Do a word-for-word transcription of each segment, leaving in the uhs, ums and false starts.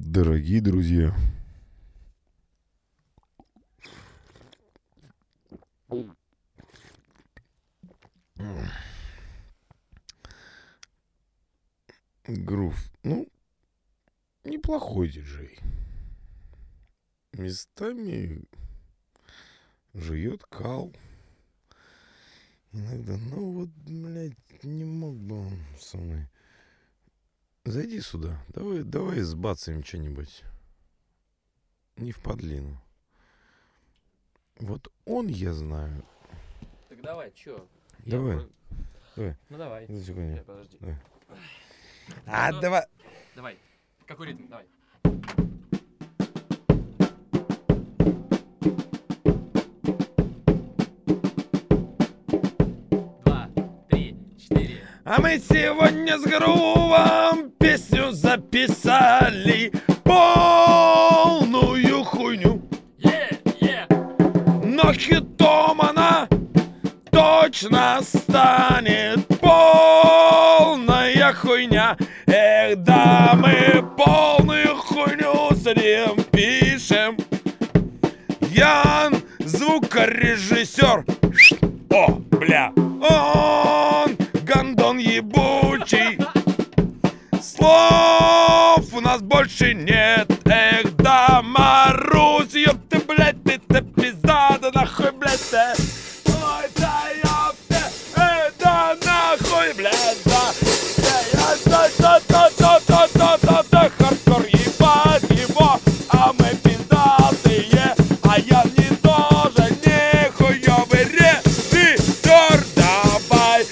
Дорогие друзья, Грув, ну, неплохой диджей. Местами жует кал. Иногда, ну вот, блядь, не мог бы он со мной. Зайди сюда, давай, давай сбацаем что-нибудь. Не в подлину. Вот он, я знаю. Так давай, чё? Давай. Я... Давай. Ну давай. За секунду. Я, подожди. Давай. А, ну, давай. Давай. Какой ритм? Давай. Два, три, четыре. А мы сегодня с Грувом песню записали, полную хуйню. Е, е. Но хитом она точно станет, полная хуйня. Эх, да мы полную хуйню с ним пишем. Ян, звукорежиссер. О, бля, он гандон ебучий. Слов у нас больше нет. Эх, да, Марусь, ёб ты, блядь, ты, ты пизда, да нахуй, блядь, ты. Ой, да, ёб ты, эй, да нахуй, блядь, да. Эй, а, да, да, да, да, да, да, да, да, хардкор, ебать его, а мы пиздатые, а я не тоже, не хуёвый редактор, давай,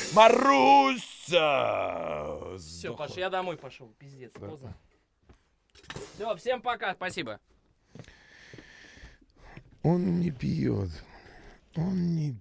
Маруся. Все, Паш, я домой пошел. Пиздец, да. Поздно. Все, всем пока, спасибо. Он не пьет, он не